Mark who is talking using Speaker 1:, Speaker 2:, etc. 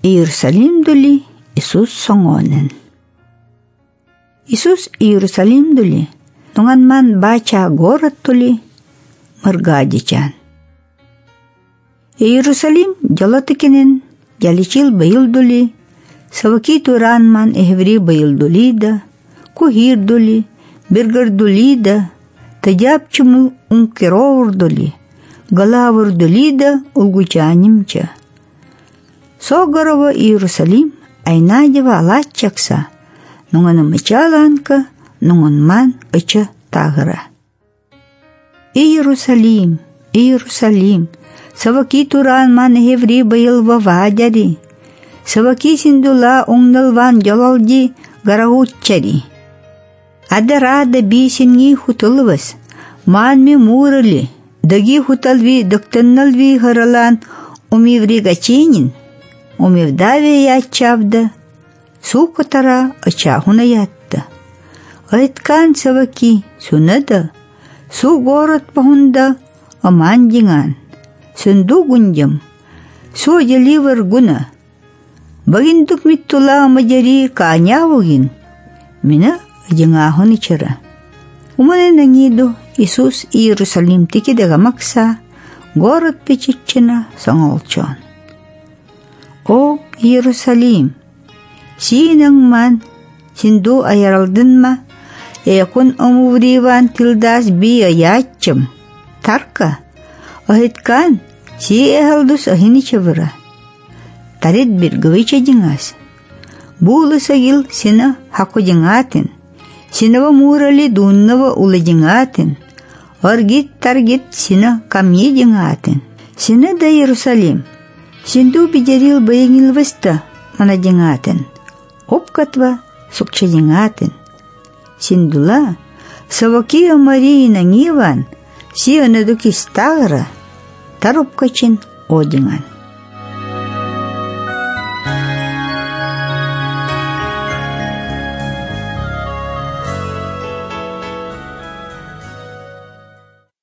Speaker 1: Иерусалим дули Иисус соңонен. Иисус Иерусалим дули, туңанман бача город тули мыргадичан. Иерусалим жалатыкенен жаличил быйыл дули, саваки туранман эхври быйыл дулида, кухир дули, биргар дулида, тадяпчуму ункеровр дули, галавр дулида улгучанимча. Согорова Иерусалим айнадева алатчакса, нуңаны мычаланка, нуңынман ыча тағыра. Иерусалим, Иерусалим, саваки туранман хеври быйыл вавадяри, саваки синдула уңналван жолалди гарагуччари. Адарада бисинги хутылвас, манми мурали, даги хуталви доктанналви харалан умиври гачинин, умивдаве ячавда, сукатара ачахуна ятта. Айткан саваки сунада, су город пахунда амандинган, сунду гунджам, су джаливар гуна. Багиндук миттула мажари каанявугин, мина ажингахун ичара. Умане нангиду Иисус Иерусалим тикидага макса, город печиччина соңолчон. О Иерусалим, синаңман, синду аяралдынма, якун омувриван тилдас би аяччым, тарка, ахиткан, си эхалдус ахиничавыра. Тарит бир гывыча жиңас. Булы сагил сина хаку жиңатын, синава мурали дуннава улы жиңатын, оргит таргит сина камье жиңатын. Сина да Иерусалим, синду бижарил быйыңил васта мана жиңатын, опкатва сукча жиңатын. Синдула саваки Марина ниван, си анадуки стагра, таропкачин одиңан.